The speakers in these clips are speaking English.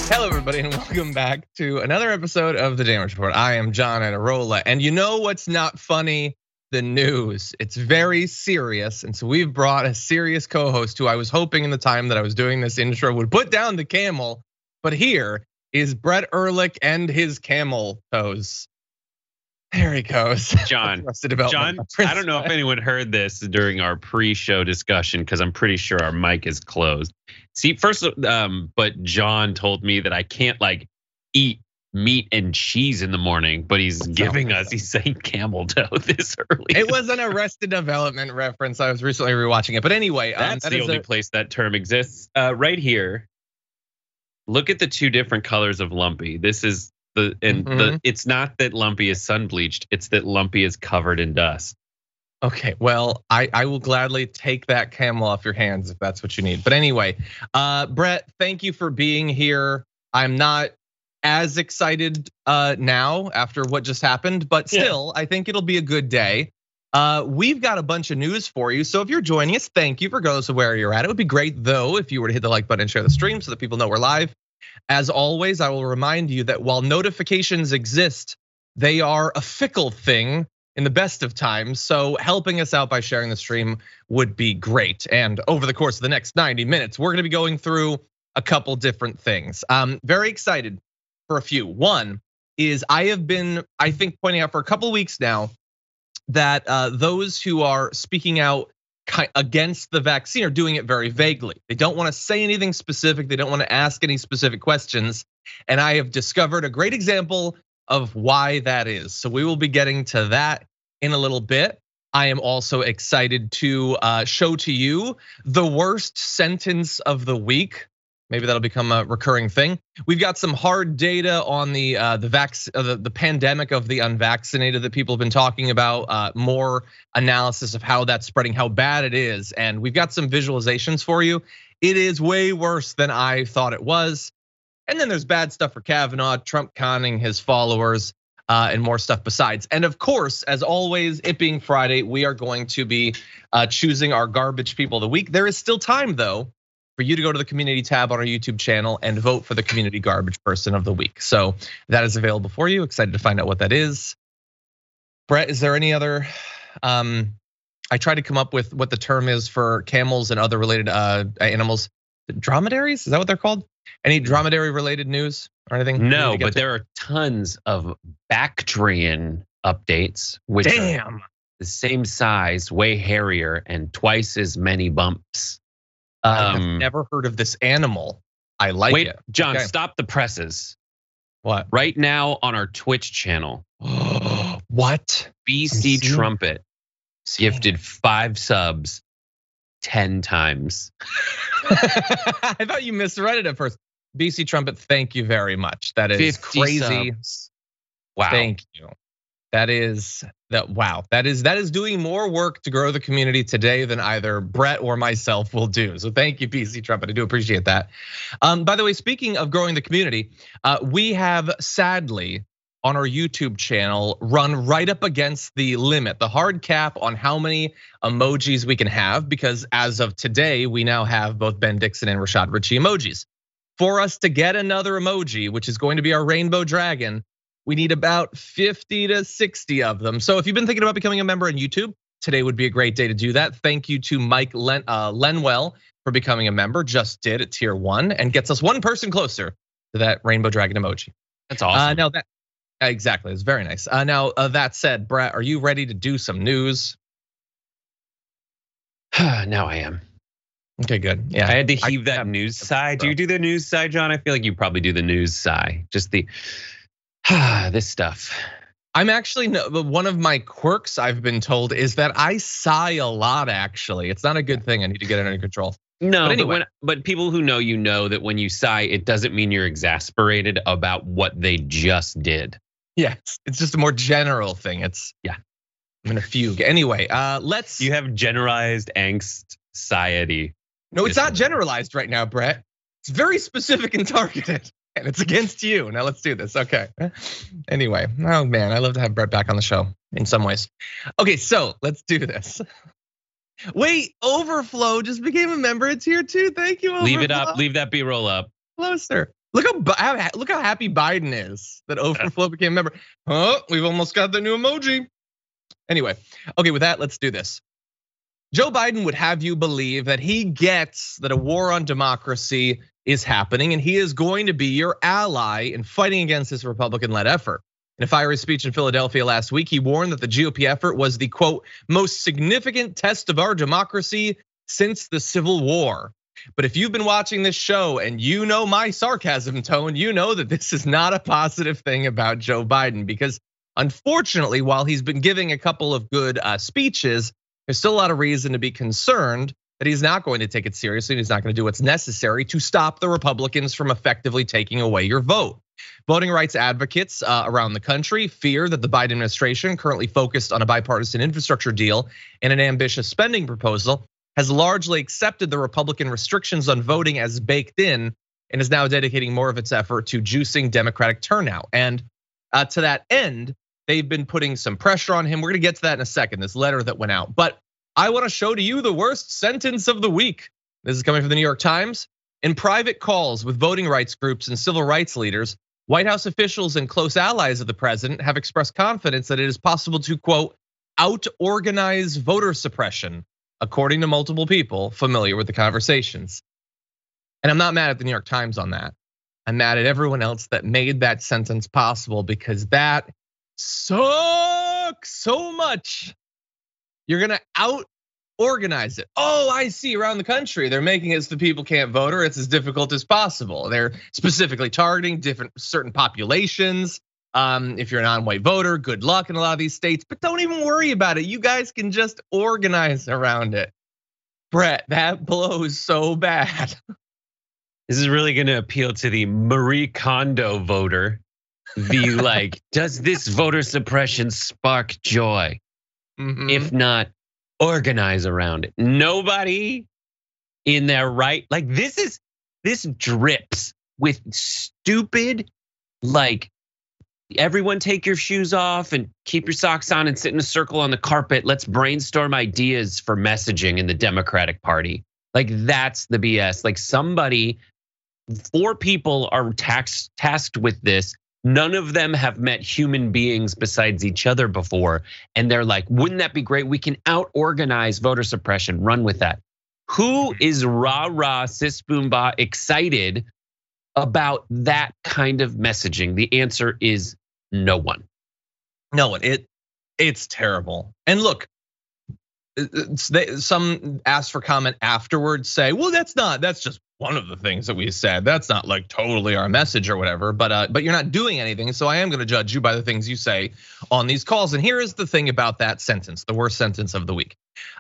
Hello, everybody, and welcome back to another episode of the Damage Report. I am John Anarola, and you know what's not funny? The news. It's very serious, and so we've brought a serious co-host who I was hoping in the time that I was doing this intro would put down the camel, but here is Brett Ehrlich and his camel toes. There he goes. John, I don't know if anyone heard this during our pre-show discussion because I'm pretty sure our mic is closed. See, first, but John told me that I can't like eat meat and cheese in the morning, but he's saying camel toe this early. It was an Arrested Development reference. I was recently rewatching it, but anyway, that's the only place that term exists. Right here, look at the two different colors of Lumpy. This is it's not that Lumpy is sun bleached, it's that Lumpy is covered in dust. Okay, well, I will gladly take that camel off your hands if that's what you need. But anyway, Brett, thank you for being here. I'm not as excited now after what just happened, but still, I think it'll be a good day. We've got a bunch of news for you. So if you're joining us, thank you for regardless of where you're at. It would be great though if you were to hit the like button and share the stream so that people know we're live. As always, I will remind you that while notifications exist, they are a fickle thing in the best of times. So helping us out by sharing the stream would be great. And over the course of the next 90 minutes, we're gonna be going through a couple different things. I'm very excited for a few. One is I have been, I think, pointing out for a couple weeks now that those who are speaking out against the vaccine are doing it very vaguely. They don't want to say anything specific. They don't want to ask any specific questions. And I have discovered a great example of why that is. So we will be getting to that in a little bit. I am also excited to show to you the worst sentence of the week. Maybe that'll become a recurring thing. We've got some hard data on the pandemic of the unvaccinated that people have been talking about. More analysis of how that's spreading, how bad it is, and we've got some visualizations for you. It is way worse than I thought it was. And then there's bad stuff for Kavanaugh, Trump conning his followers, and more stuff besides. And of course, as always, it being Friday, we are going to be choosing our garbage people of the week. There is still time though for you to go to the community tab on our YouTube channel and vote for the community garbage person of the week. So that is available for you. Excited to find out what that is. Brett, is there any other, I tried to come up with what the term is for camels and other related animals. Dromedaries, is that what they're called? Any dromedary related news or anything? No, but there are tons of Bactrian updates, which are the same size, way hairier, and twice as many bumps. I've never heard of this animal. I like it. John, stop the presses. What? Right now on our Twitch channel. What? BC Trumpet gifted 5 subs 10 times. I thought you misread it at first. BC Trumpet, thank you very much. That is crazy. Subs. Wow. Thank you. That is doing more work to grow the community today than either Brett or myself will do. So thank you, BC Trumpet. I do appreciate that. By the way, speaking of growing the community, we have sadly on our YouTube channel run right up against the limit, the hard cap on how many emojis we can have, because as of today, we now have both Ben Dixon and Rashad Ritchie emojis. For us to get another emoji, which is going to be our rainbow dragon, we need about 50 to 60 of them. So if you've been thinking about becoming a member on YouTube, today would be a great day to do that. Thank you to Mike Lenwell for becoming a member. Just did at tier 1 and gets us one person closer to that rainbow dragon emoji. That's awesome. Now that exactly, it's very nice. Now that said, Brett, are you ready to do some news? Now I am. Okay, good. Yeah, I had to heave that news sigh. Do you do the news sigh, John? I feel like you probably do the news sigh. Just the this stuff. I'm actually, one of my quirks I've been told is that I sigh a lot, actually. It's not a good thing, I need to get it under control. No, but anyway, but people who know that when you sigh, it doesn't mean you're exasperated about what they just did. Yes, it's just a more general thing. I'm in a fugue. Anyway, let's. You have generalized anxiety. No, it's not generalized right now, Brett. It's very specific and targeted. And it's against you. Now let's do this. Okay. Anyway, oh man, I love to have Brett back on the show in some ways. Okay, so let's do this. Wait, Overflow just became a member. It's here too. Thank you, Overflow. Leave it up. Leave that B-roll up. Closer. Look how happy Biden is that Overflow became a member. Oh, we've almost got the new emoji. Anyway, okay, with that, let's do this. Joe Biden would have you believe that he gets that a war on democracy is happening and he is going to be your ally in fighting against this Republican-led effort. In a fiery speech in Philadelphia last week, he warned that the GOP effort was the, quote, most significant test of our democracy since the Civil War. But if you've been watching this show and you know my sarcasm tone, you know that this is not a positive thing about Joe Biden, because unfortunately, while he's been giving a couple of good speeches, there's still a lot of reason to be concerned that he's not going to take it seriously and he's not going to do what's necessary to stop the Republicans from effectively taking away your vote. Voting rights advocates around the country fear that the Biden administration, currently focused on a bipartisan infrastructure deal and an ambitious spending proposal, has largely accepted the Republican restrictions on voting as baked in and is now dedicating more of its effort to juicing Democratic turnout. And to that end, they've been putting some pressure on him. We're gonna get to that in a second, this letter that went out. But I wanna show to you the worst sentence of the week. This is coming from the New York Times. In private calls with voting rights groups and civil rights leaders, White House officials and close allies of the president have expressed confidence that it is possible to, quote, out-organize voter suppression, according to multiple people familiar with the conversations. And I'm not mad at the New York Times on that. I'm mad at everyone else that made that sentence possible, because that sucks so much. You're gonna out-organize it. Oh, I see, around the country, they're making it so people can't vote or it's as difficult as possible. They're specifically targeting certain populations. If you're a non-white voter, good luck in a lot of these states, but don't even worry about it. You guys can just organize around it. Brett, that blows so bad. This is really gonna appeal to the Marie Kondo voter. The like, does this voter suppression spark joy? If not, organize around it. Nobody in their right, like this drips with stupid, like, everyone take your shoes off and keep your socks on and sit in a circle on the carpet. Let's brainstorm ideas for messaging in the Democratic Party. Like, that's the BS. Like, 4 people are tasked with this. None of them have met human beings besides each other before. And they're like, wouldn't that be great? We can out-organize voter suppression, run with that. Who is rah-rah, sis boom bah excited about that kind of messaging? The answer is no one. No one. It's terrible. And look, some asked for comment afterwards, say, well, that's just one of the things that we said. That's not like totally our message or whatever, but you're not doing anything. So I am gonna judge you by the things you say on these calls. And here is the thing about that sentence, the worst sentence of the week.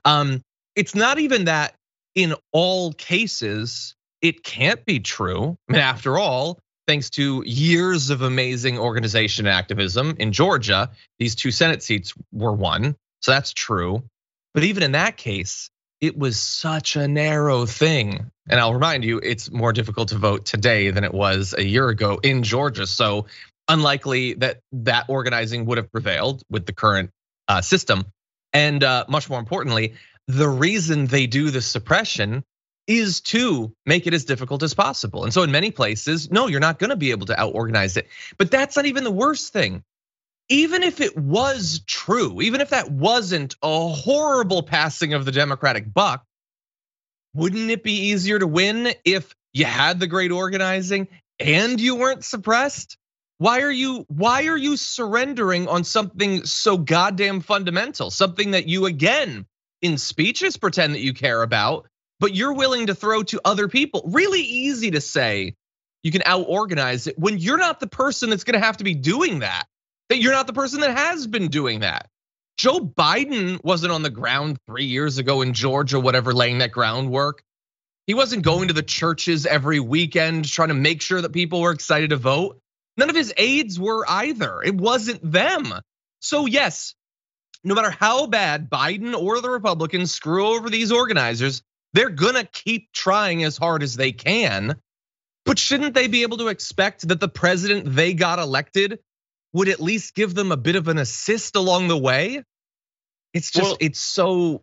It's not even that in all cases it can't be true. I mean, after all, thanks to years of amazing organization and activism in Georgia, these 2 Senate seats were won. So that's true. But even in that case, it was such a narrow thing. And I'll remind you, it's more difficult to vote today than it was a year ago in Georgia. So unlikely that organizing would have prevailed with the current system. And much more importantly, the reason they do the suppression is to make it as difficult as possible. And so in many places, no, you're not gonna be able to out-organize it. But that's not even the worst thing. Even if it was true, even if that wasn't a horrible passing of the Democratic buck, wouldn't it be easier to win if you had the great organizing and you weren't suppressed? Why are you surrendering on something so goddamn fundamental? Something that you, again, in speeches pretend that you care about, but you're willing to throw to other people. Really easy to say you can out-organize it when you're not the person that's gonna have to be doing that. That you're not the person that has been doing that. Joe Biden wasn't on the ground 3 years ago in Georgia, whatever, laying that groundwork. He wasn't going to the churches every weekend trying to make sure that people were excited to vote. None of his aides were either. It wasn't them. So yes, no matter how bad Biden or the Republicans screw over these organizers, they're gonna keep trying as hard as they can. But shouldn't they be able to expect that the president they got elected would at least give them a bit of an assist along the way? It's just, it's so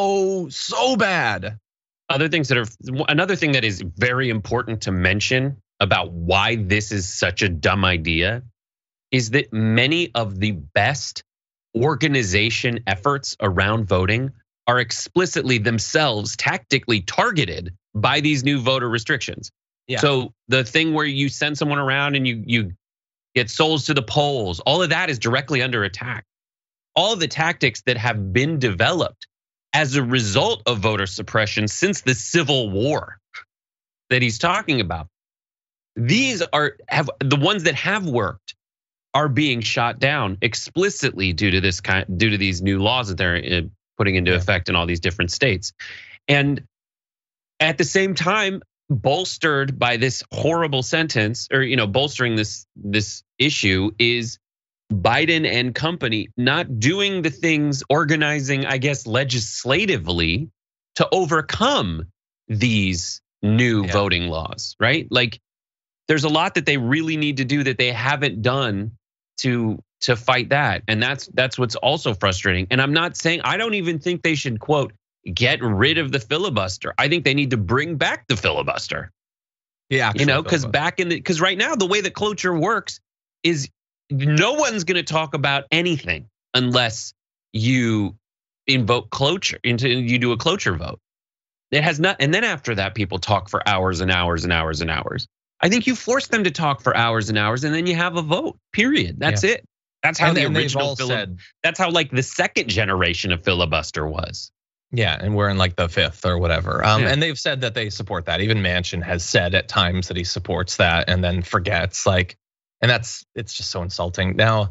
bad. Another thing that is very important to mention about why this is such a dumb idea is that many of the best organization efforts around voting are explicitly themselves tactically targeted by these new voter restrictions. Yeah. So the thing where you send someone around and you get souls to the polls, all of that is directly under attack. All the tactics that have been developed as a result of voter suppression since the Civil War that he's talking about, these have the ones that have worked are being shot down explicitly due to these new laws that they're putting into effect in all these different states. And at the same time, bolstered by this horrible sentence, or bolstering this issue, is Biden and company not doing the things, organizing, I guess, legislatively to overcome these new voting laws, right? Like, there's a lot that they really need to do that they haven't done to fight that. And that's what's also frustrating. And I'm not saying, I don't even think they should, quote, get rid of the filibuster. I think they need to bring back the filibuster. Yeah, because right now the way that cloture works is no one's going to talk about anything unless you invoke cloture, you do a cloture vote. It has not, and then after that, people talk for hours and hours and hours and hours. I think you force them to talk for hours and hours, and then you have a vote. Period. That's it. That's how the original that's how like the second generation of filibuster was. Yeah, and we're in like the fifth or whatever. And they've said that they support that. Even Manchin has said at times that he supports that and then forgets. Like, and it's just so insulting. Now,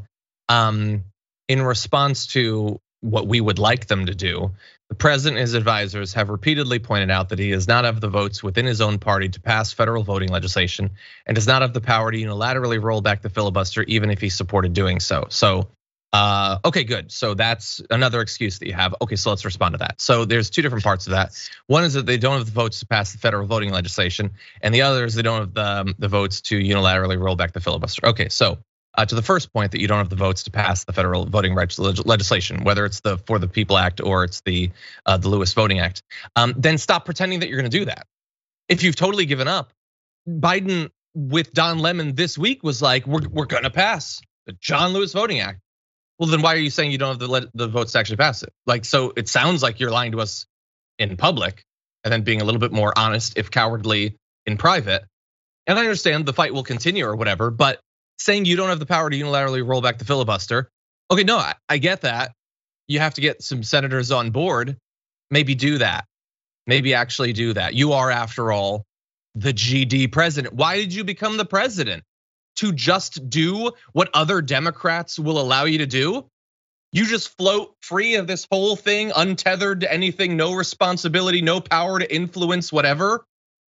in response to what we would like them to do, the president and his advisors have repeatedly pointed out that he does not have the votes within his own party to pass federal voting legislation and does not have the power to unilaterally roll back the filibuster, even if he supported doing so. So, okay, good. So that's another excuse that you have. Okay, so let's respond to that. So there's two different parts of that. One is that they don't have the votes to pass the federal voting legislation, and the other is they don't have the votes to unilaterally roll back the filibuster. Okay, so to the first point that you don't have the votes to pass the federal voting rights legislation, whether it's the For the People Act or it's the Lewis Voting Act, then stop pretending that you're going to do that. If you've totally given up, Biden with Don Lemon this week was like, we're going to pass the John Lewis Voting Act. Well, then why are you saying you don't have the votes to actually pass it? Like, so it sounds like you're lying to us in public and then being a little bit more honest, if cowardly, in private. And I understand the fight will continue or whatever, but saying you don't have the power to unilaterally roll back the filibuster. Okay, no, I get that. You have to get some senators on board. Maybe do that. Maybe actually do that. You are, after all, the GD president. Why did you become the president? To just do what other Democrats will allow you to do? You just float free of this whole thing, untethered to anything, no responsibility, no power to influence whatever?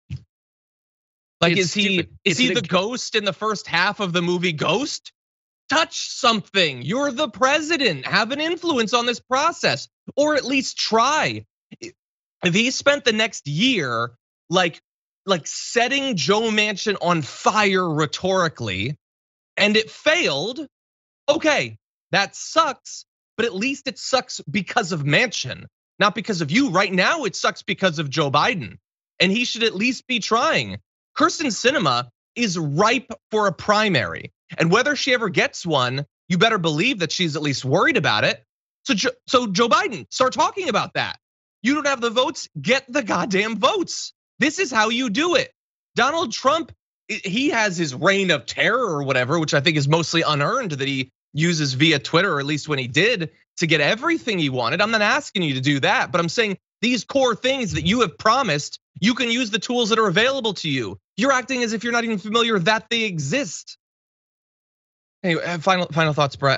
Like, is he the ghost in the first half of the movie Ghost? Touch something. You're the president. Have an influence on this process, or at least try. If he spent the next year like setting Joe Manchin on fire rhetorically, and it failed, okay, that sucks. But at least it sucks because of Manchin, not because of you. Right now, it sucks because of Joe Biden, and he should at least be trying. Kyrsten Sinema is ripe for a primary, and whether she ever gets one, you better believe that she's at least worried about it. So Joe Biden, start talking about that. You don't have the votes, get the goddamn votes. This is how you do it. Donald Trump, he has his reign of terror or whatever, which I think is mostly unearned, that he uses via Twitter, or at least when he did, to get everything he wanted. I'm not asking you to do that, but I'm saying these core things that you have promised, you can use the tools that are available to you. You're acting as if you're not even familiar that they exist. Anyway, final thoughts, Brett.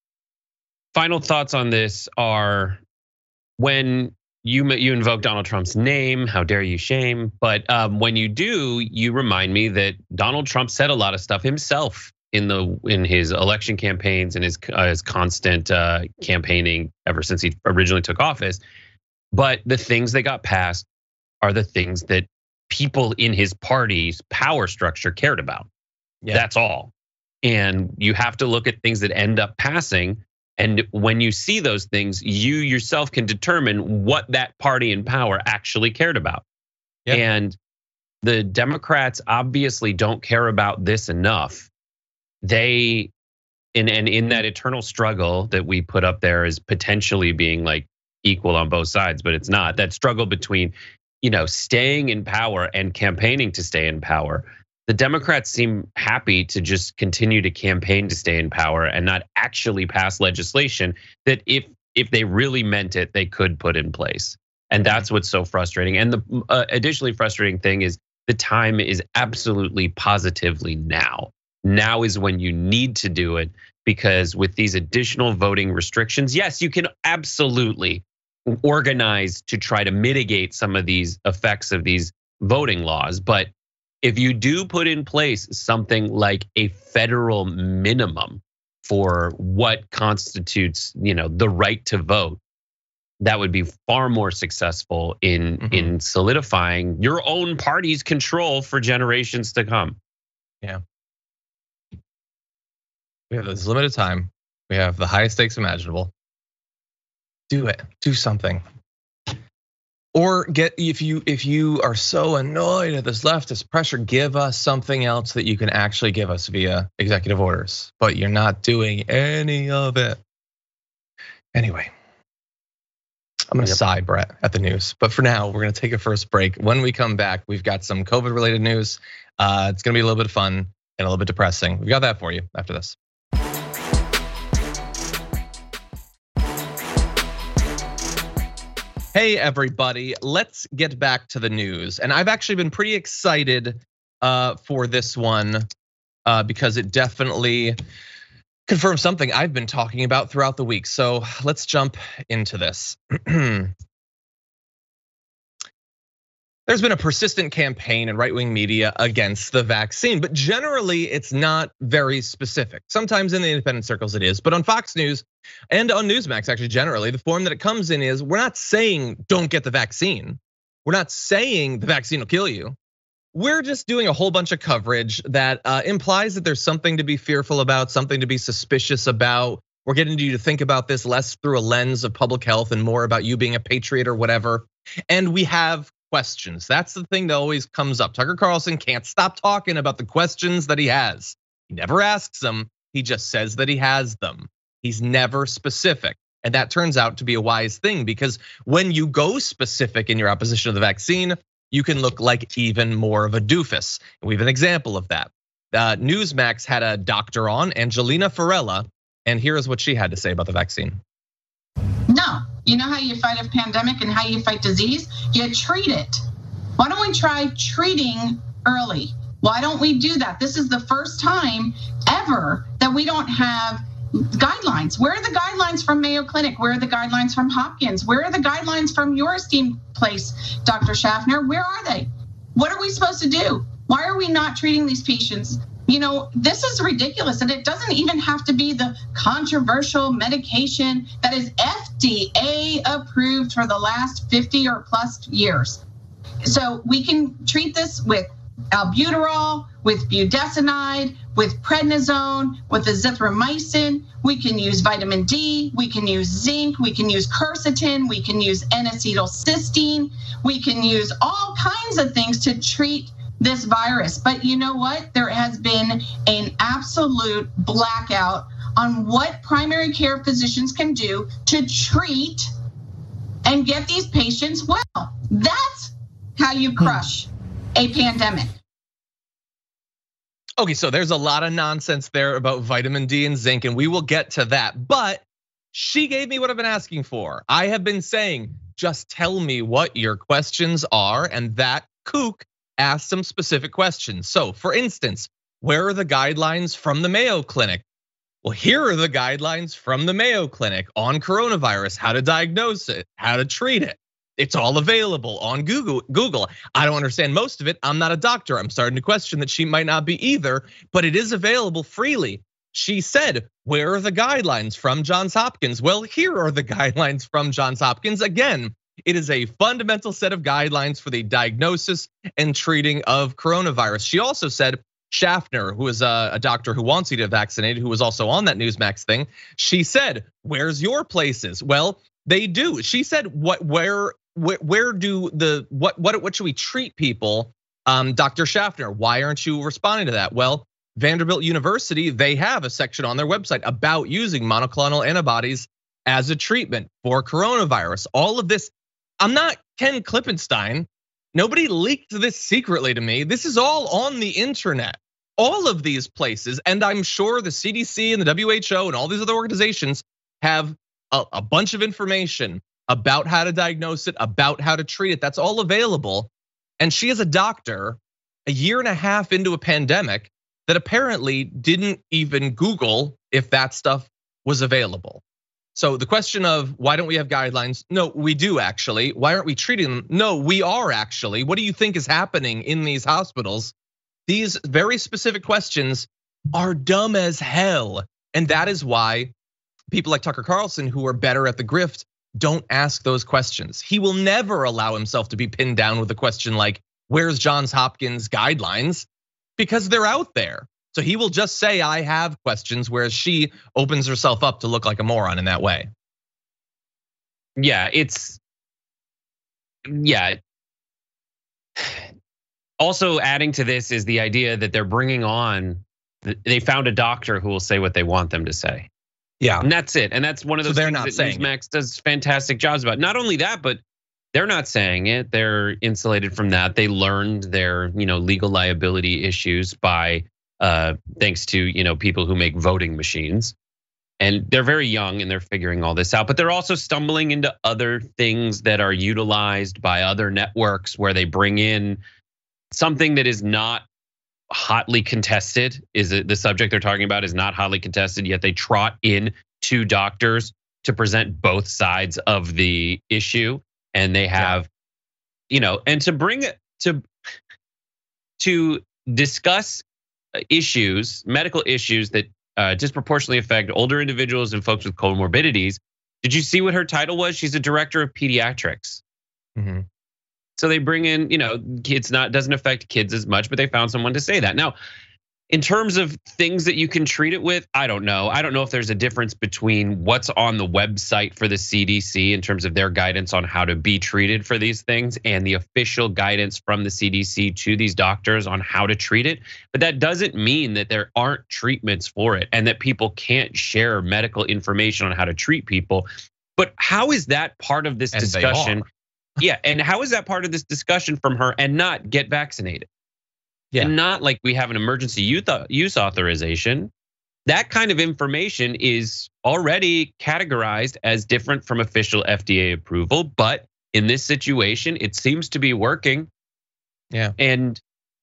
Final thoughts on this are, when you invoke Donald Trump's name, how dare you shame? But when you do, you remind me that Donald Trump said a lot of stuff himself in his election campaigns and his constant campaigning ever since he originally took office. But the things that got passed are the things that people in his party's power structure cared about. Yeah. That's all. And you have to look at things that end up passing. And when you see those things, you yourself can determine what that party in power actually cared about. Yep. And the Democrats obviously don't care about this enough. They, in that eternal struggle that we put up there as potentially being like equal on both sides, but it's not. That struggle between, staying in power and campaigning to stay in power. The Democrats seem happy to just continue to campaign to stay in power and not actually pass legislation that if they really meant it, they could put in place. And that's what's so frustrating. And the additionally frustrating thing is the time is absolutely positively now. Now is when you need to do it, because with these additional voting restrictions, yes, you can absolutely organize to try to mitigate some of these effects of these voting laws. But if you do put in place something like a federal minimum for what constitutes, the right to vote, that would be far more successful in solidifying your own party's control for generations to come. Yeah. We have this limited time. We have the highest stakes imaginable. Do it. Do something. Or if you are so annoyed at this leftist pressure, give us something else that you can actually give us via executive orders. But you're not doing any of it. Anyway, I'm gonna sigh, Brett, at the news. But for now, we're gonna take a first break. When we come back, we've got some COVID-related news. It's gonna be a little bit of fun and a little bit depressing. We've got that for you after this. Hey everybody, let's get back to the news. And I've actually been pretty excited for this one because it definitely confirms something I've been talking about throughout the week. So let's jump into this. There's been a persistent campaign in right-wing media against the vaccine, but generally it's not very specific. Sometimes in the independent circles it is, but on Fox News and on Newsmax, actually generally, the form that it comes in is we're not saying don't get the vaccine. We're not saying the vaccine will kill you. We're just doing a whole bunch of coverage that implies that there's something to be fearful about, something to be suspicious about. We're getting you to think about this less through a lens of public health and more about you being a patriot or whatever. And we have questions. That's the thing that always comes up. Tucker Carlson can't stop talking about the questions that he has. He never asks them. He just says that he has them. He's never specific. And that turns out to be a wise thing, because when you go specific in your opposition to the vaccine, you can look like even more of a doofus. And we have an example of that. Newsmax had a doctor on, Angelina Farella, and here is what she had to say about the vaccine. No, you know how you fight a pandemic and how you fight disease? You treat it. Why don't we try treating early? Why don't we do that? This is the first time ever that we don't have guidelines. Where are the guidelines from Mayo Clinic? Where are the guidelines from Hopkins? Where are the guidelines from your esteemed place, Dr. Schaffner? Where are they? What are we supposed to do? Why are we not treating these patients? This is ridiculous, and it doesn't even have to be the controversial medication that is FDA approved for the last 50 or plus years. So we can treat this with albuterol, with budesonide, with prednisone, with azithromycin. We can use vitamin D, we can use zinc, we can use quercetin, we can use N-acetylcysteine. We can use all kinds of things to treat this virus. But you know what? There has been an absolute blackout on what primary care physicians can do to treat and get these patients well. That's how you crush a pandemic. Okay, so there's a lot of nonsense there about vitamin D and zinc, and we will get to that. But she gave me what I've been asking for. I have been saying, just tell me what your questions are, and that kook asked some specific questions. So for instance, where are the guidelines from the Mayo Clinic? Well, here are the guidelines from the Mayo Clinic on coronavirus, how to diagnose it, how to treat it. It's all available on Google. I don't understand most of it. I'm not a doctor. I'm starting to question that she might not be either, but it is available freely. She said, where are the guidelines from Johns Hopkins? Well, here are the guidelines from Johns Hopkins. Again, it is a fundamental set of guidelines for the diagnosis and treating of coronavirus. She also said, Schaffner, who is a doctor who wants you to vaccinate, who was also on that Newsmax thing, she said, where's your places? Well, they do. She said, what should we treat people Dr. Schaffner, why aren't you responding to that? Well, Vanderbilt University, they have a section on their website about using monoclonal antibodies as a treatment for coronavirus. All of this, I'm not Ken Klippenstein. Nobody leaked this secretly to me. This is all on the internet. All of these places, and I'm sure the CDC and the WHO and all these other organizations have a bunch of information about how to diagnose it, about how to treat it. That's all available. And she is a doctor a year and a half into a pandemic that apparently didn't even Google if that stuff was available. So the question of why don't we have guidelines? No, we do actually. Why aren't we treating them? No, we are actually. What do you think is happening in these hospitals? These very specific questions are dumb as hell. And that is why people like Tucker Carlson, who are better at the grift, don't ask those questions. He will never allow himself to be pinned down with a question like, where's Johns Hopkins guidelines? Because they're out there. So he will just say, I have questions, whereas she opens herself up to look like a moron in that way. Yeah, Also adding to this is the idea that they're bringing on, they found a doctor who will say what they want them to say. Yeah. And that's it. And that's one of those things that saying Newsmax does fantastic jobs about. Not only that, but they're not saying it. They're insulated from that. They learned their, legal liability issues by thanks to, people who make voting machines. And they're very young and they're figuring all this out, but they're also stumbling into other things that are utilized by other networks where they bring in something that is not hotly contested. Is it the subject they're talking about is not hotly contested, yet they trot in two doctors to present both sides of the issue. And they have, and to bring it to discuss issues, medical issues that disproportionately affect older individuals and folks with comorbidities. Did you see what her title was? She's a director of pediatrics. Mm-hmm. So they bring in, kids, doesn't affect kids as much, but they found someone to say that. Now, in terms of things that you can treat it with, I don't know. I don't know if there's a difference between what's on the website for the CDC in terms of their guidance on how to be treated for these things and the official guidance from the CDC to these doctors on how to treat it. But that doesn't mean that there aren't treatments for it and that people can't share medical information on how to treat people. But how is that part of this discussion? Yeah, and how is that part of this discussion from her and not get vaccinated? Yeah. And not like we have an emergency use authorization. That kind of information is already categorized as different from official FDA approval, but in this situation, it seems to be working. Yeah. And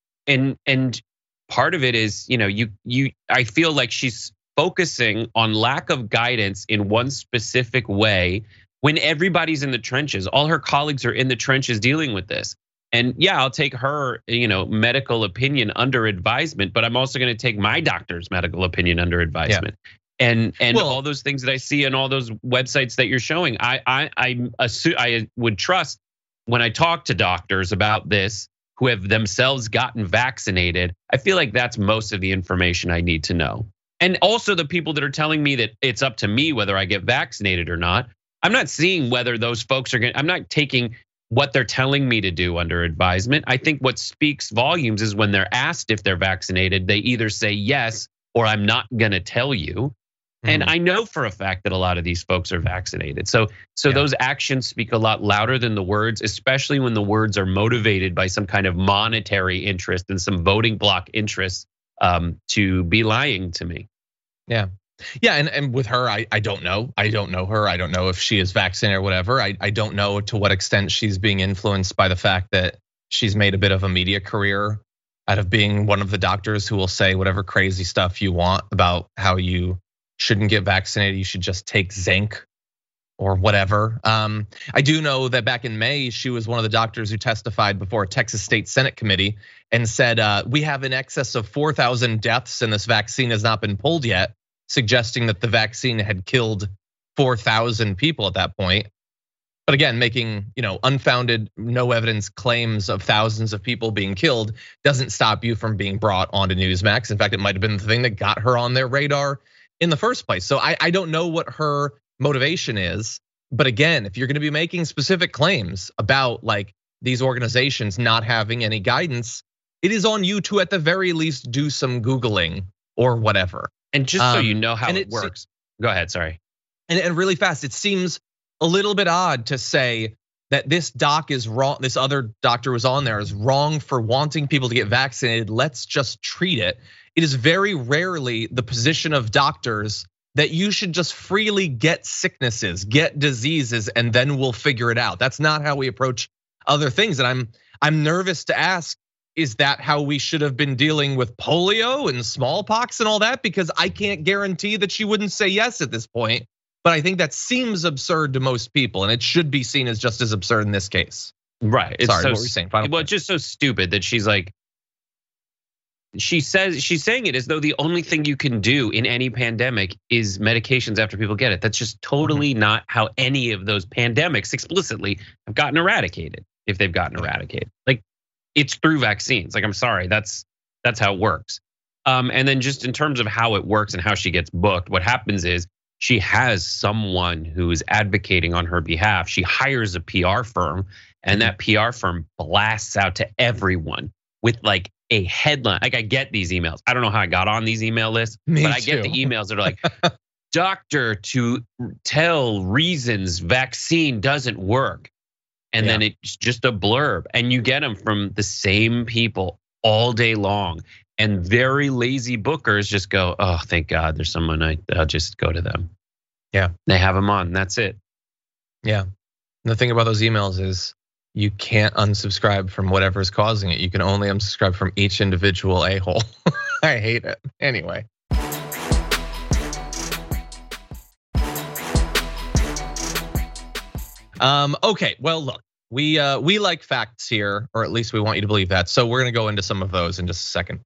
part of it is, I feel like she's focusing on lack of guidance in one specific way when everybody's in the trenches. All her colleagues are in the trenches dealing with this. And yeah, I'll take her, medical opinion under advisement, but I'm also going to take my doctor's medical opinion under advisement. Yeah. And all those things that I see on all those websites that you're showing, I assume I would trust when I talk to doctors about this who have themselves gotten vaccinated. I feel like that's most of the information I need to know. And also the people that are telling me that it's up to me whether I get vaccinated or not. I'm not seeing whether those folks are I'm not taking what they're telling me to do under advisement. I think what speaks volumes is when they're asked if they're vaccinated, they either say yes or I'm not gonna tell you. And I know for a fact that a lot of these folks are vaccinated. So those actions speak a lot louder than the words, especially when the words are motivated by some kind of monetary interest and some voting block interest to be lying to me. Yeah. Yeah, and with her, I don't know. I don't know her. I don't know if she is vaccinated or whatever. I don't know to what extent she's being influenced by the fact that she's made a bit of a media career out of being one of the doctors who will say whatever crazy stuff you want about how you shouldn't get vaccinated. You should just take zinc or whatever. I do know that back in May, she was one of the doctors who testified before a Texas State Senate committee and said, we have in excess of 4,000 deaths and this vaccine has not been pulled yet, suggesting that the vaccine had killed 4,000 people at that point. But again, making unfounded, no evidence claims of thousands of people being killed doesn't stop you from being brought onto Newsmax. In fact, it might have been the thing that got her on their radar in the first place. So I don't know what her motivation is. But again, if you're gonna be making specific claims about like these organizations not having any guidance, it is on you to at the very least do some Googling or whatever. And just so you know how it works. Go ahead, sorry. And really fast, it seems a little bit odd to say that this doc is wrong, this other doctor was on there is wrong for wanting people to get vaccinated. Let's just treat it. It is very rarely the position of doctors that you should just freely get sicknesses, get diseases, and then we'll figure it out. That's not how we approach other things. And I'm nervous to ask, is that how we should have been dealing with polio and smallpox and all that? Because I can't guarantee that she wouldn't say yes at this point. But I think that seems absurd to most people, and it should be seen as just as absurd in this case. Right. Sorry, what were you saying? Well, it's just so stupid that she's like, she's saying it as though the only thing you can do in any pandemic is medications after people get it. That's just totally not how any of those pandemics explicitly have gotten eradicated, if they've gotten eradicated. Like, it's through vaccines. Like, I'm sorry, that's how it works. And then just in terms of how it works and how she gets booked, what happens is she has someone who is advocating on her behalf. She hires a PR firm, and that PR firm blasts out to everyone with like a headline. Like, I get these emails. I don't know how I got on these email lists, but I get the emails that are like, doctor to tell reasons vaccine doesn't work. And then it's just a blurb, and you get them from the same people all day long. And very lazy bookers just go, oh, thank God there's someone, I'll just go to them. Yeah. They have them on, that's it. Yeah. And the thing about those emails is you can't unsubscribe from whatever's causing it. You can only unsubscribe from each individual a-hole. I hate it. Anyway. Okay, well, look, we like facts here, or at least we want you to believe that. So we're gonna go into some of those in just a second.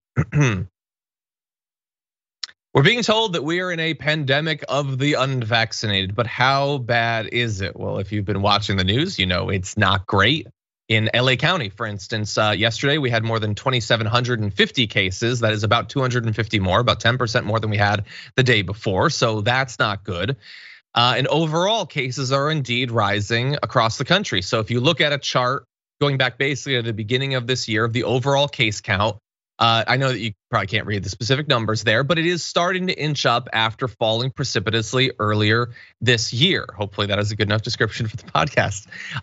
We're being told that we are in a pandemic of the unvaccinated, but how bad is it? Well, if you've been watching the news, you know it's not great. In LA County, for instance, yesterday we had more than 2,750 cases. That is about 250 more, about 10% more than we had the day before. So that's not good. And overall cases are indeed rising across the country. So if you look at a chart going back basically to the beginning of this year of the overall case count, I know that you probably can't read the specific numbers there, but it is starting to inch up after falling precipitously earlier this year. Hopefully that is a good enough description for the podcast.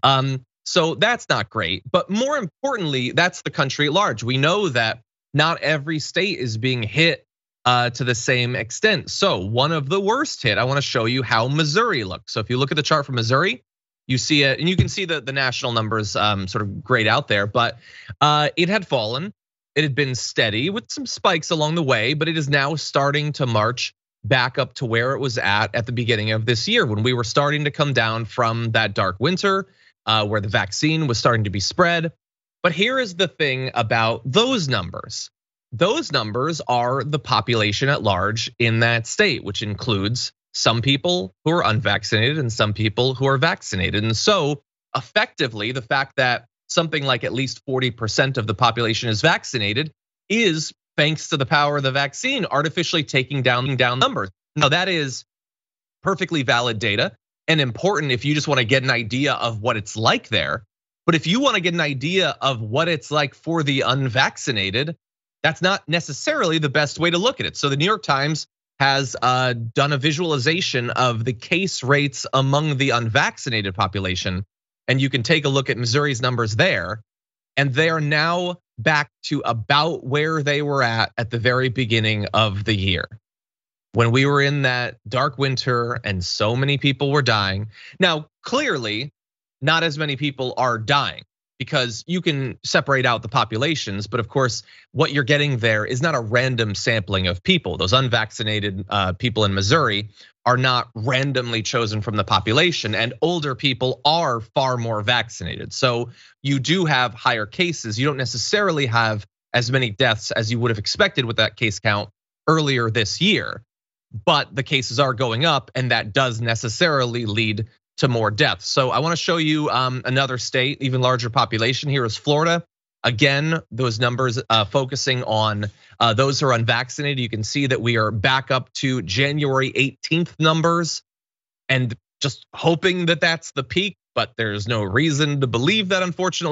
So that's not great, but more importantly, that's the country at large. We know that not every state is being hit to the same extent. So one of the worst hit, I wanna show you how Missouri looks. So if you look at the chart for Missouri, you see it, and you can see the national numbers sort of grayed out there, but it had fallen. It had been steady with some spikes along the way, but it is now starting to march back up to where it was at the beginning of this year, when we were starting to come down from that dark winter where the vaccine was starting to be spread. But here is the thing about those numbers. Those numbers are the population at large in that state, which includes some people who are unvaccinated and some people who are vaccinated. And so effectively, the fact that something like at least 40% of the population is vaccinated is thanks to the power of the vaccine artificially taking down numbers. Now that is perfectly valid data and important if you just want to get an idea of what it's like there. But if you want to get an idea of what it's like for the unvaccinated, that's not necessarily the best way to look at it. So the New York Times has done a visualization of the case rates among the unvaccinated population. And you can take a look at Missouri's numbers there. And they are now back to about where they were at the very beginning of the year, when we were in that dark winter and so many people were dying. Now, clearly, not as many people are dying, because you can separate out the populations, but of course, what you're getting there is not a random sampling of people. Those unvaccinated people in Missouri are not randomly chosen from the population, and older people are far more vaccinated. So you do have higher cases. You don't necessarily have as many deaths as you would have expected with that case count earlier this year, but the cases are going up, and that does necessarily lead to more deaths. So I wanna show you another state, even larger population. Here is Florida. Again, those numbers focusing on those who are unvaccinated. You can see that we are back up to January 18th numbers, and just hoping that that's the peak, but there's no reason to believe that, unfortunately.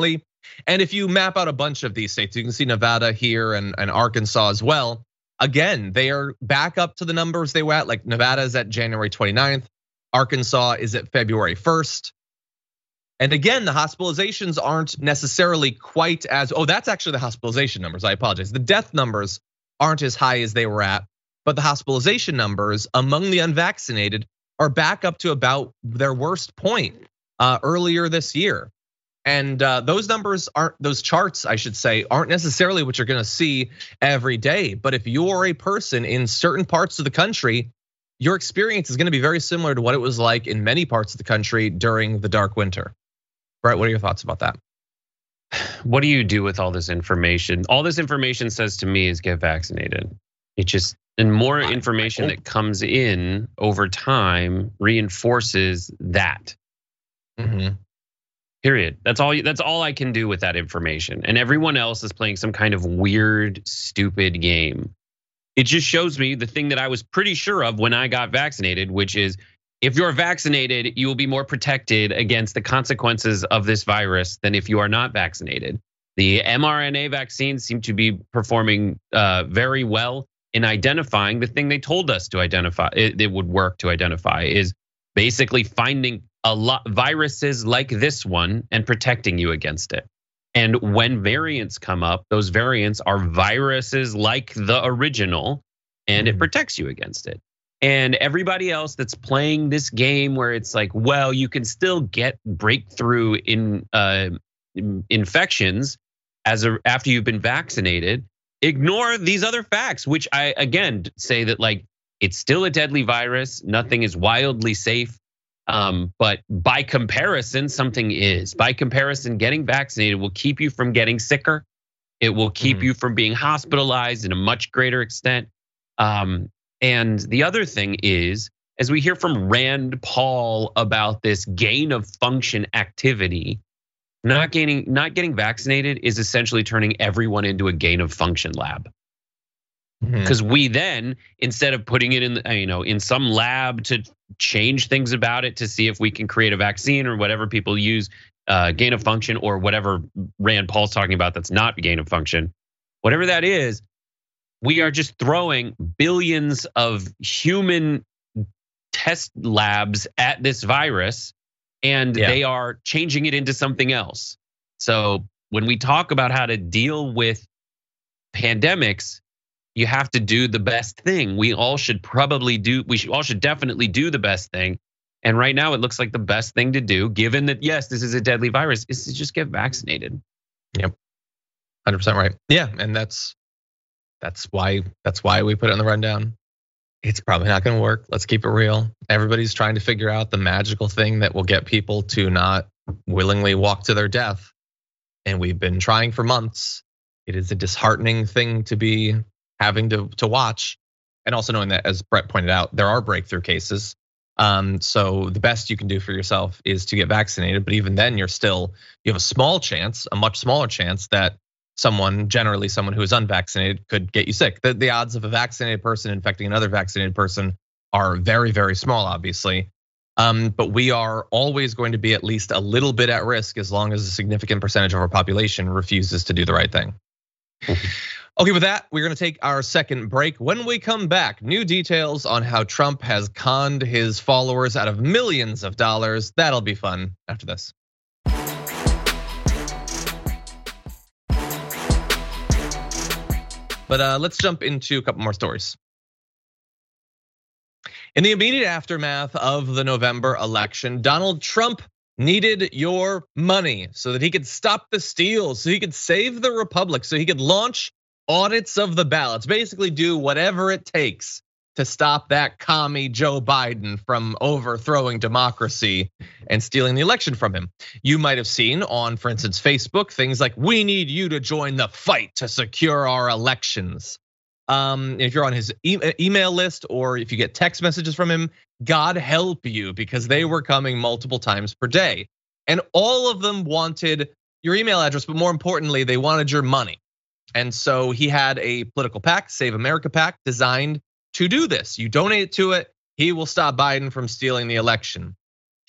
And if you map out a bunch of these states, you can see Nevada here and Arkansas as well. Again, they are back up to the numbers they were at. Like Nevada is at January 29th. Arkansas is at February 1st. And again, the hospitalizations aren't necessarily quite as, that's actually the hospitalization numbers, I apologize. The death numbers aren't as high as they were at, but the hospitalization numbers among the unvaccinated are back up to about their worst point earlier this year. And those numbers aren't, those charts, I should say, aren't necessarily what you're gonna see every day. But if you're a person in certain parts of the country, your experience is gonna be very similar to what it was like in many parts of the country during the dark winter. Brett, what are your thoughts about that? What do you do with all this information? All this information says to me is get vaccinated. It just, and more information that comes in over time reinforces that. Period. That's all I can do with that information. And everyone else is playing some kind of weird, stupid game. It just shows me the thing that I was pretty sure of when I got vaccinated, which is if you're vaccinated, you will be more protected against the consequences of this virus than if you are not vaccinated. The mRNA vaccines seem to be performing very well in identifying the thing they told us to identify. It would work to identify is basically finding a lot viruses like this one and protecting you against it. And when variants come up, those variants are viruses like the original, and it protects you against it. And everybody else that's playing this game where it's like, well, you can still get breakthrough in infections after you've been vaccinated, ignore these other facts, which I again say that like it's still a deadly virus. Nothing is wildly safe. But by comparison, something is. By comparison, getting vaccinated will keep you from getting sicker. It will keep you from being hospitalized in a much greater extent. And the other thing is, as we hear from Rand Paul about this gain of function activity, not getting vaccinated is essentially turning everyone into a gain of function lab. Because we then, instead of putting it in some lab to change things about it to see if we can create a vaccine or whatever people use, gain of function or whatever Rand Paul's talking about that's not gain of function, whatever that is, we are just throwing billions of human test labs at this virus, and they are changing it into something else. So when we talk about how to deal with pandemics, you have to do the best thing. We all should definitely do the best thing. And right now it looks like the best thing to do, given that yes, this is a deadly virus, is to just get vaccinated. Yep, 100% right. Yeah, and that's why we put it on the rundown. It's probably not gonna work. Let's keep it real. Everybody's trying to figure out the magical thing that will get people to not willingly walk to their death. And we've been trying for months. It is a disheartening thing to be having to watch, and also knowing that, as Brett pointed out, there are breakthrough cases. So the best you can do for yourself is to get vaccinated. But even then, you have a small chance, a much smaller chance that generally someone who is unvaccinated could get you sick. The odds of a vaccinated person infecting another vaccinated person are very, very small, obviously. But we are always going to be at least a little bit at risk as long as a significant percentage of our population refuses to do the right thing. Okay, with that, we're gonna take our second break. When we come back, new details on how Trump has conned his followers out of millions of dollars. That'll be fun after this. But let's jump into a couple more stories. In the immediate aftermath of the November election, Donald Trump needed your money so that he could stop the steal, so he could save the republic, so he could launch audits of the ballots, basically do whatever it takes to stop that commie Joe Biden from overthrowing democracy and stealing the election from him. You might have seen on, for instance, Facebook, things like, we need you to join the fight to secure our elections. If you're on his email list or if you get text messages from him, God help you, because they were coming multiple times per day. And all of them wanted your email address, but more importantly, they wanted your money. And so he had a political PAC, Save America PAC, designed to do this. You donate to it, he will stop Biden from stealing the election.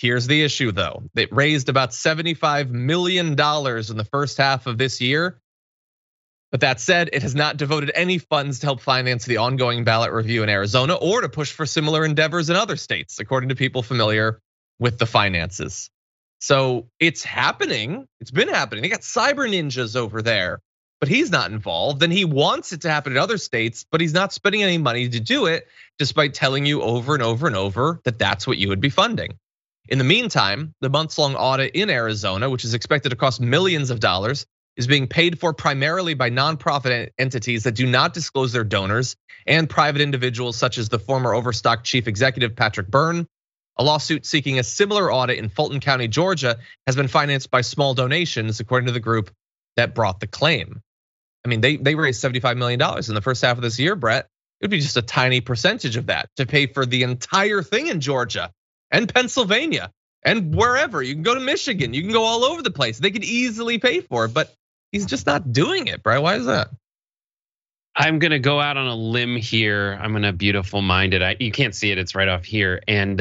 Here's the issue though. It raised about $75 million in the first half of this year. But that said, it has not devoted any funds to help finance the ongoing ballot review in Arizona or to push for similar endeavors in other states, according to people familiar with the finances. So it's happening. It's been happening. They got cyber ninjas over there, but he's not involved. And he wants it to happen in other states, but he's not spending any money to do it, despite telling you over and over and over that that's what you would be funding. In the meantime, the months-long audit in Arizona, which is expected to cost millions of dollars, is being paid for primarily by nonprofit entities that do not disclose their donors and private individuals such as the former Overstock chief executive Patrick Byrne. A lawsuit seeking a similar audit in Fulton County, Georgia has been financed by small donations, according to the group that brought the claim. I mean, they raised $75 million in the first half of this year, Brett. It would be just a tiny percentage of that to pay for the entire thing in Georgia and Pennsylvania and wherever. You can go to Michigan, you can go all over the place. They could easily pay for it, but he's just not doing it, Brett. Why is that? I'm gonna go out on a limb here. I'm gonna beautiful mind it. You can't see it, it's right off here. And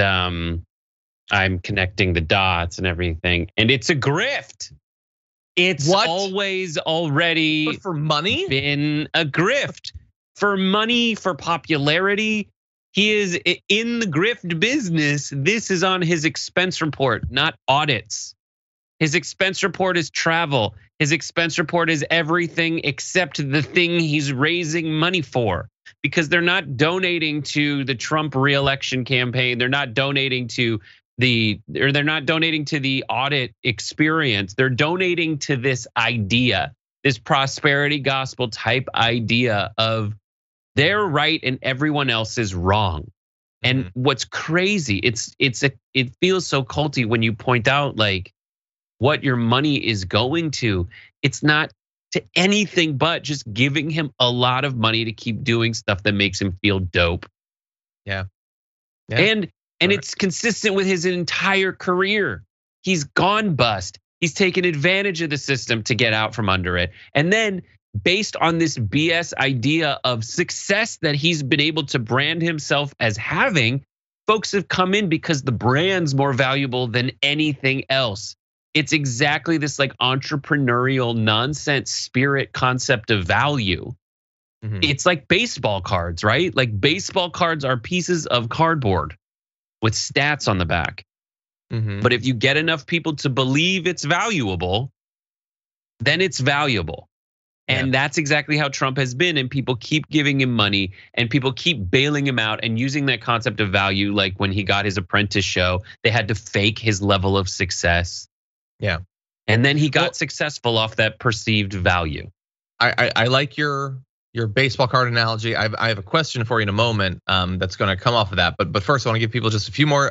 I'm connecting the dots and everything. And it's a grift. It's always already but for money been a grift. For money, for popularity. He is in the grift business. This is on his expense report, not audits. His expense report is travel. His expense report is everything except the thing he's raising money for, because they're not donating to the Trump re-election campaign. They're not donating to the audit experience. They're donating to this idea, this prosperity gospel type idea of they're right and everyone else is wrong. And what's crazy, it feels so culty when you point out like what your money is going to. It's not to anything but just giving him a lot of money to keep doing stuff that makes him feel dope. Yeah. And it's consistent with his entire career. He's gone bust. He's taken advantage of the system to get out from under it. And then based on this BS idea of success that he's been able to brand himself as having, folks have come in because the brand's more valuable than anything else. It's exactly this like entrepreneurial nonsense spirit concept of value. It's like baseball cards, right? Like baseball cards are pieces of cardboard with stats on the back. But if you get enough people to believe it's valuable, then it's valuable. And that's exactly how Trump has been. And people keep giving him money and people keep bailing him out and using that concept of value. Like when he got his Apprentice show, they had to fake his level of success. Yeah. And then he got successful off that perceived value. I like your baseball card analogy. I have a question for you in a moment that's gonna come off of that. But first I wanna give people just a few more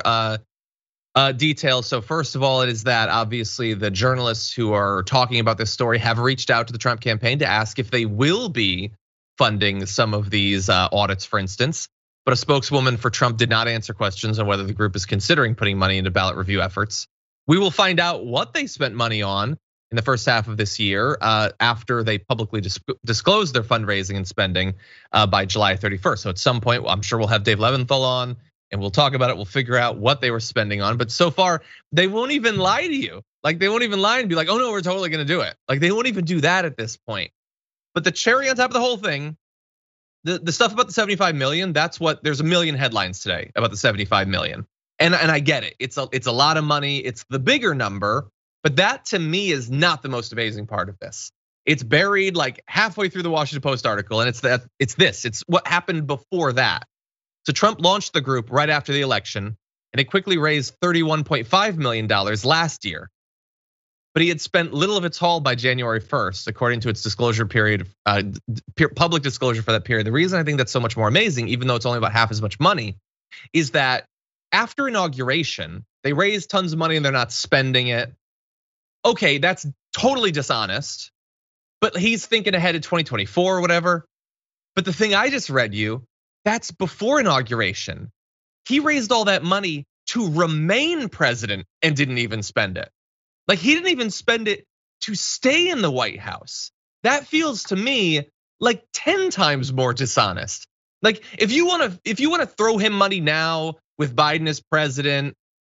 details. So first of all, it is that obviously the journalists who are talking about this story have reached out to the Trump campaign to ask if they will be funding some of these audits, for instance. But a spokeswoman for Trump did not answer questions on whether the group is considering putting money into ballot review efforts. We will find out what they spent money on in the first half of this year after they publicly disclosed their fundraising and spending by July 31st. So at some point, I'm sure we'll have Dave Leventhal on and we'll talk about it. We'll figure out what they were spending on. But so far, they won't even lie to you. Like they won't even lie and be like, oh no, we're totally gonna do it. Like they won't even do that at this point. But the cherry on top of the whole thing, the stuff about the 75 million, that's what, there's a million headlines today about the 75 million. And I get it, it's a lot of money, it's the bigger number, but that to me is not the most amazing part of this. It's buried like halfway through the Washington Post article, and it's what happened before that. So Trump launched the group right after the election, and it quickly raised $31.5 million last year. But he had spent little of its haul by January 1st, according to its disclosure period, public disclosure for that period. The reason I think that's so much more amazing, even though it's only about half as much money, is that after inauguration, they raised tons of money and they're not spending it. Okay, that's totally dishonest, but he's thinking ahead to 2024 or whatever. But the thing I just read you, that's before inauguration. He raised all that money to remain president and didn't even spend it. Like he didn't even spend it to stay in the White House. That feels to me like 10 times more dishonest. Like if you want to throw him money now with Biden as president,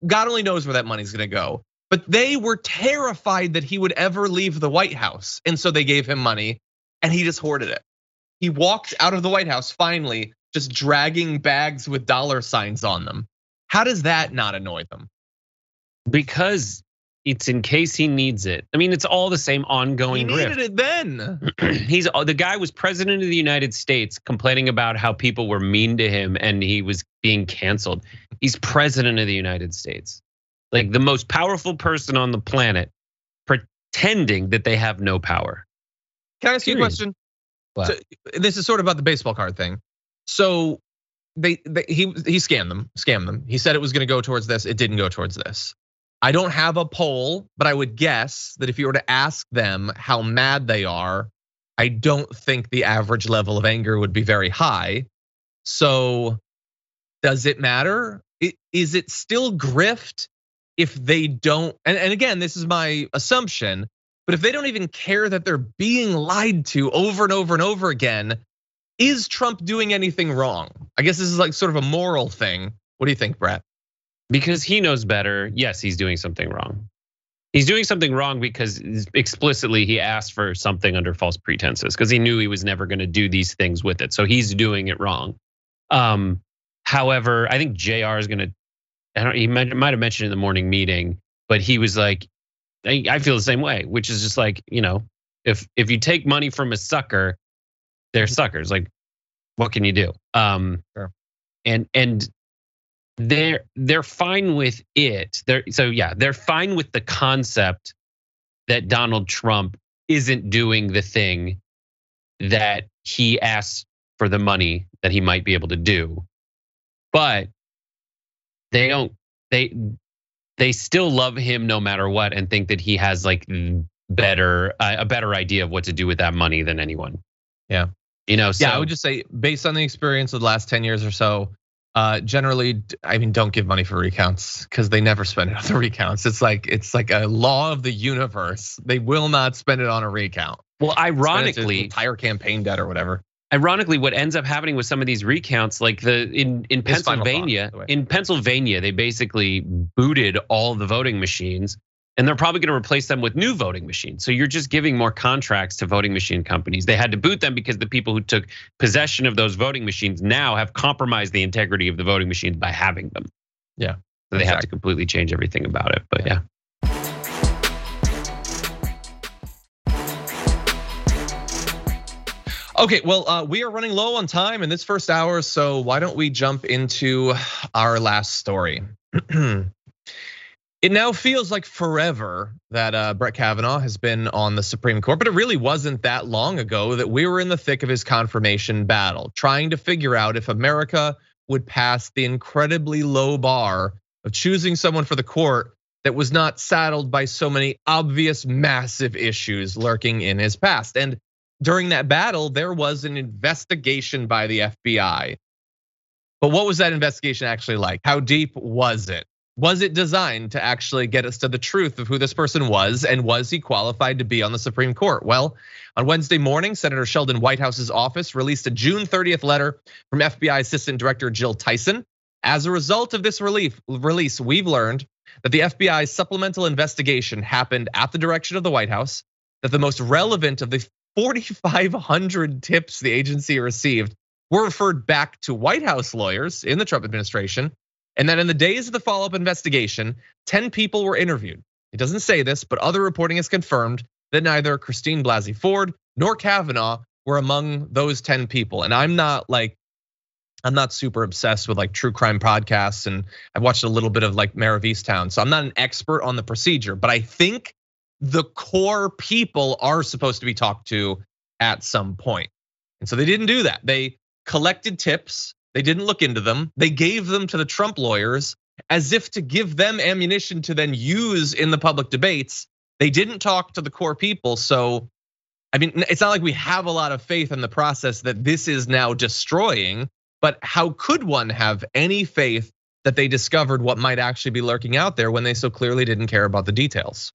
God only knows where that money's gonna go. But they were terrified that he would ever leave the White House. And so they gave him money and he just hoarded it. He walked out of the White House finally, just dragging bags with dollar signs on them. How does that not annoy them? Because it's in case he needs it. I mean, it's all the same ongoing grift. He needed it then. The guy was president of the United States complaining about how people were mean to him and he was being canceled. He's president of the United States. Like the most powerful person on the planet, pretending that they have no power. Can I ask you a question? So, this is sort of about the baseball card thing. So he scammed them. He said it was gonna go towards this, it didn't go towards this. I don't have a poll, but I would guess that if you were to ask them how mad they are, I don't think the average level of anger would be very high. So does it matter? Is it still grift if they don't? And again, this is my assumption, but if they don't even care that they're being lied to over and over and over again, is Trump doing anything wrong? I guess this is like sort of a moral thing. What do you think, Brett? Because he knows better, yes, he's doing something wrong. He's doing something wrong because explicitly he asked for something under false pretenses because he knew he was never gonna do these things with it. So he's doing it wrong. However, I think JR is gonna, he might have mentioned in the morning meeting, but he was like, I feel the same way, which is just like, if you take money from a sucker, they're suckers. Like, what can you do? Sure. And they're fine with it. They're fine with the concept that Donald Trump isn't doing the thing that he asks for the money that he might be able to do. But they still love him no matter what and think that he has like a better idea of what to do with that money than anyone. Yeah. So I would just say based on the experience of the last 10 years or so, generally, I mean, don't give money for recounts because they never spend it on the recounts. It's like a law of the universe. They will not spend it on a recount. Well, ironically, entire campaign debt or whatever. Ironically, what ends up happening with some of these recounts, like in Pennsylvania, they basically booted all the voting machines, and they're probably going to replace them with new voting machines. So you're just giving more contracts to voting machine companies. They had to boot them because the people who took possession of those voting machines now have compromised the integrity of the voting machines by having them. Yeah, so they have to completely change everything about it. But yeah. Okay, well, we are running low on time in this first hour, so why don't we jump into our last story? It now feels like forever that Brett Kavanaugh has been on the Supreme Court, but it really wasn't that long ago that we were in the thick of his confirmation battle, trying to figure out if America would pass the incredibly low bar of choosing someone for the court that was not saddled by so many obvious, massive issues lurking in his past. And during that battle, there was an investigation by the FBI. But what was that investigation actually like? How deep was it? Was it designed to actually get us to the truth of who this person was, and was he qualified to be on the Supreme Court? Well, on Wednesday morning, Senator Sheldon Whitehouse's office released a June 30th letter from FBI Assistant Director Jill Tyson. As a result of this release, we've learned that the FBI's supplemental investigation happened at the direction of the White House, that the most relevant of the 4,500 tips the agency received were referred back to White House lawyers in the Trump administration, and that in the days of the follow-up investigation, 10 people were interviewed. It doesn't say this, but other reporting has confirmed that neither Christine Blasey Ford nor Kavanaugh were among those 10 people. And I'm not super obsessed with like true crime podcasts, and I've watched a little bit of like Mare of Easttown, so I'm not an expert on the procedure, but I think the core people are supposed to be talked to at some point. And so they didn't do that. They collected tips. They didn't look into them. They gave them to the Trump lawyers as if to give them ammunition to then use in the public debates. They didn't talk to the core people. So, I mean, it's not like we have a lot of faith in the process that this is now destroying, but how could one have any faith that they discovered what might actually be lurking out there when they so clearly didn't care about the details?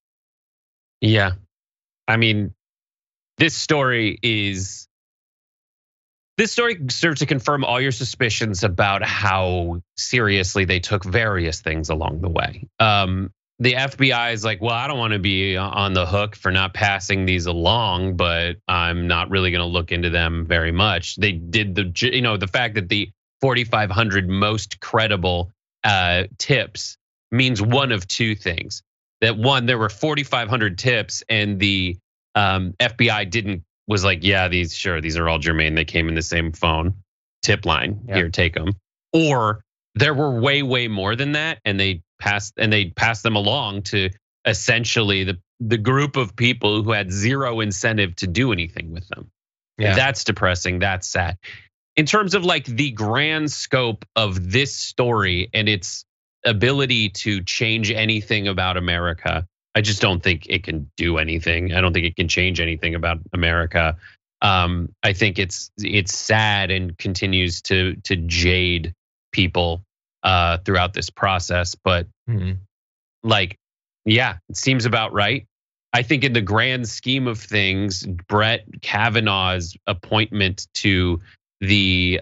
Yeah, I mean, this story is This story serves to confirm all your suspicions about how seriously they took various things along the way. The FBI is like, well, I don't want to be on the hook for not passing these along, but I'm not really going to look into them very much. They did the fact that the 4,500 most credible tips means one of two things. That one, there were 4,500 tips, and the FBI was like, yeah, these are all germane. They came in the same phone tip line. Yeah. Here, take them. Or there were way more than that, and they passed them along to essentially the group of people who had zero incentive to do anything with them. Yeah. That's depressing. That's sad. In terms of like the grand scope of this story and its ability to change anything about America, I just don't think it can do anything. I don't think it can change anything about America. I think it's sad and continues to jade people throughout this process. But like, yeah, it seems about right. I think in the grand scheme of things, Brett Kavanaugh's appointment to the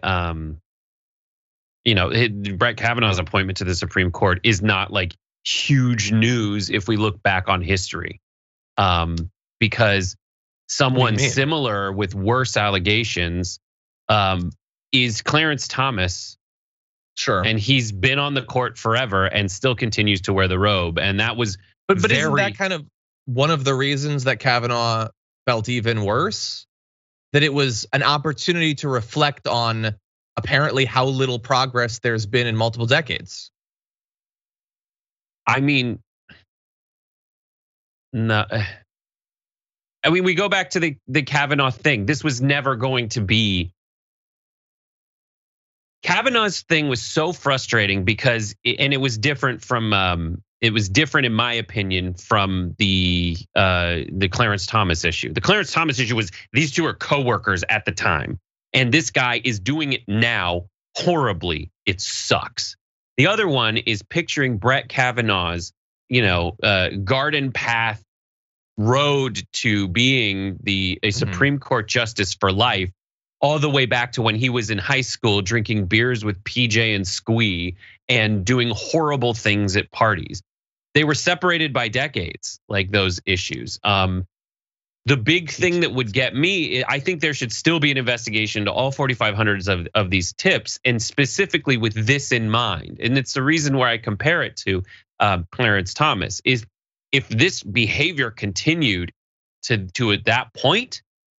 Brett Kavanaugh's appointment to the Supreme Court is not like huge news if we look back on history, because someone similar with worse allegations is Clarence Thomas. Sure. And he's been on the court forever and still continues to wear the robe. And that was but isn't that kind of one of the reasons that Kavanaugh felt even worse? That it was an opportunity to reflect on apparently how little progress there's been in multiple decades. I mean, no. I mean, we go back to the Kavanaugh thing. This was never going to be. Kavanaugh's thing was so frustrating because, and it was different from, it was different in my opinion from the Clarence Thomas issue. The Clarence Thomas issue was these two are coworkers at the time, and this guy is doing it now horribly. It sucks. The other one is picturing Brett Kavanaugh's, garden path road to being a Supreme Court justice for life, all the way back to when he was in high school drinking beers with PJ and Squee and doing horrible things at parties. They were separated by decades, like those issues. The big thing that would get me, I think there should still be an investigation to all 4,500 of these tips, and specifically with this in mind. And it's the reason why I compare it to Clarence Thomas is if this behavior continued to at that point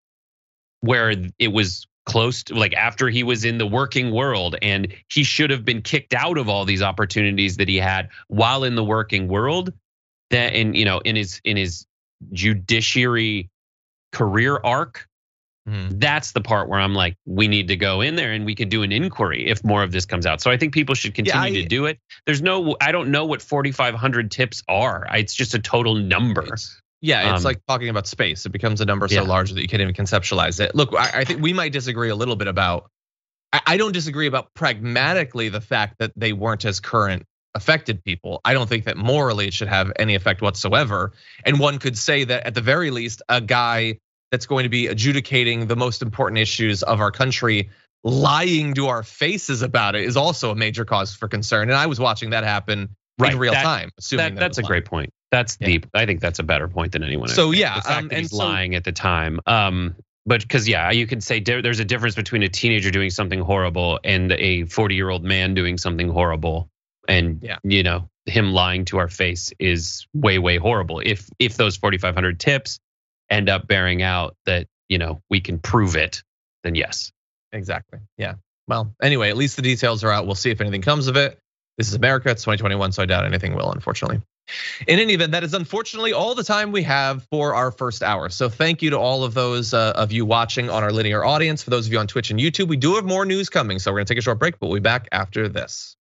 where it was close to like after he was in the working world and he should have been kicked out of all these opportunities that he had while in the working world, that in his judiciary career arc, that's the part where I'm like, we need to go in there and we could do an inquiry if more of this comes out. So I think people should continue to do it. I don't know what 4,500 tips are. It's just a total number. It's like talking about space. It becomes a number so large that you can't even conceptualize it. Look, I think we might disagree a little bit about, I don't disagree about pragmatically the fact that they weren't as current affected people. I don't think that morally it should have any effect whatsoever. And one could say that at the very least, a guy that's going to be adjudicating the most important issues of our country lying to our faces about it is also a major cause for concern. And I was watching that happen in real time. Assuming that's a great point. That's deep. I think that's a better point than anyone. So the fact that he's lying at the time. But because you can say there's a difference between a teenager doing something horrible and a 40-year-old man doing something horrible. And him lying to our face is way horrible. If those 4,500 tips end up bearing out that we can prove it, then yes. Exactly. Yeah. Well, anyway, at least the details are out. We'll see if anything comes of it. This is America. It's 2021, so I doubt anything will, unfortunately. In any event, that is unfortunately all the time we have for our first hour. So thank you to all of those of you watching on our linear audience. For those of you on Twitch and YouTube, we do have more news coming. So we're gonna take a short break, but we'll be back after this.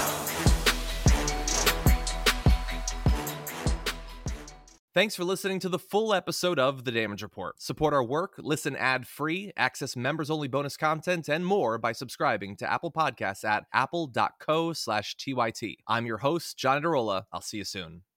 Thanks for listening to the full episode of The Damage Report. Support our work, listen ad-free, access members-only bonus content, and more by subscribing to Apple Podcasts at apple.co/TYT. I'm your host, John Adarola. I'll see you soon.